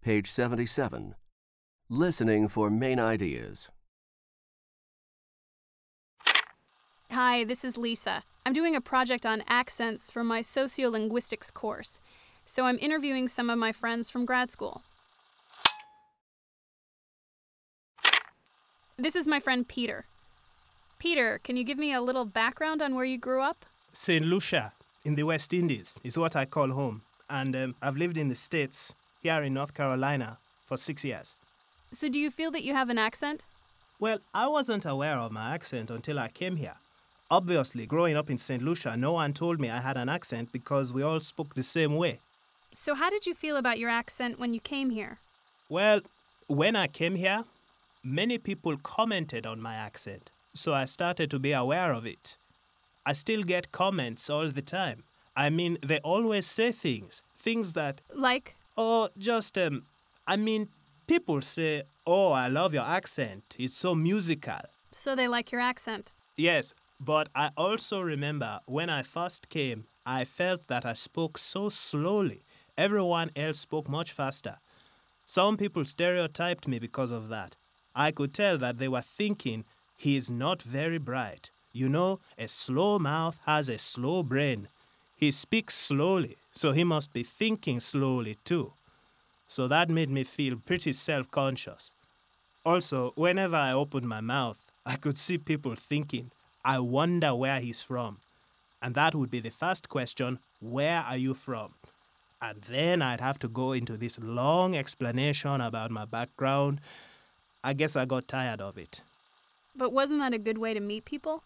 Page 77. Listening for main ideas. Hi, this is Lisa. I'm doing a project on accents for my sociolinguistics course, so I'm interviewing some of my friends from grad school. This is my friend Peter. Peter, can you give me a little background on where you grew up? St. Lucia, in the West Indies, is what I call home. And I've lived in the States, here in North Carolina, for 6 years. So do you feel that you have an accent? Well, I wasn't aware of my accent until I came here. Obviously, growing up in St. Lucia, no one told me I had an accent because we all spoke the same way. So how did you feel about your accent when you came here? Well, when I came here, many people commented on my accent, so I started to be aware of it. I still get comments all the time. I mean, they always say things that... Like? People say, "Oh, I love your accent. It's so musical." So they like your accent? Yes, but I also remember when I first came, I felt that I spoke so slowly. Everyone else spoke much faster. Some people stereotyped me because of that. I could tell that they were thinking, he is not very bright. You know, a slow mouth has a slow brain. He speaks slowly, so he must be thinking slowly too. So that made me feel pretty self-conscious. Also, whenever I opened my mouth, I could see people thinking, I wonder where he's from. And that would be the first question, where are you from? And then I'd have to go into this long explanation about my background. I guess I got tired of it. But wasn't that a good way to meet people?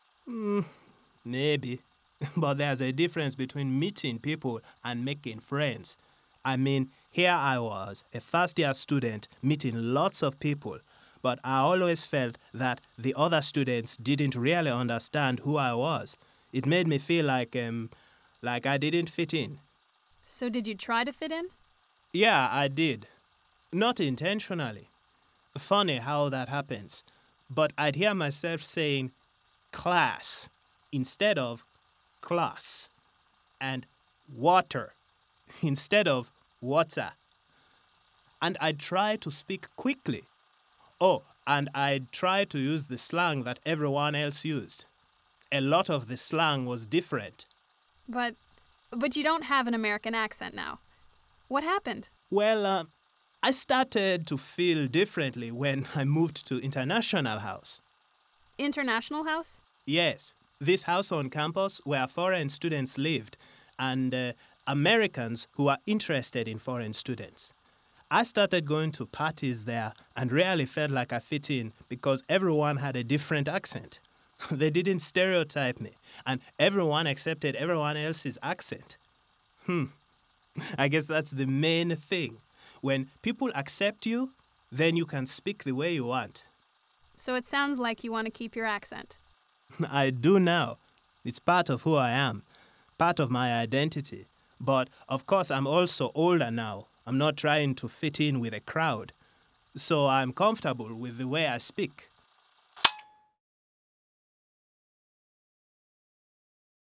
Maybe. But there's a difference between meeting people and making friends. I mean, here I was, a first-year student, meeting lots of people, but I always felt that the other students didn't really understand who I was. It made me feel like I didn't fit in. So did you try to fit in? Yeah, I did. Not intentionally. Funny how that happens. But I'd hear myself saying class instead of class, and water instead of water. And I'd try to speak quickly. Oh, and I'd try to use the slang that everyone else used. A lot of the slang was different. But you don't have an American accent now. What happened? Well, I started to feel differently when I moved to International House. International House? Yes, this house on campus where foreign students lived and Americans who are interested in foreign students. I started going to parties there and really felt like I fit in because everyone had a different accent. They didn't stereotype me, and everyone accepted everyone else's accent. I guess that's the main thing. When people accept you, then you can speak the way you want. So it sounds like you want to keep your accent. I do now. It's part of who I am, part of my identity. But, of course, I'm also older now. I'm not trying to fit in with a crowd. So I'm comfortable with the way I speak.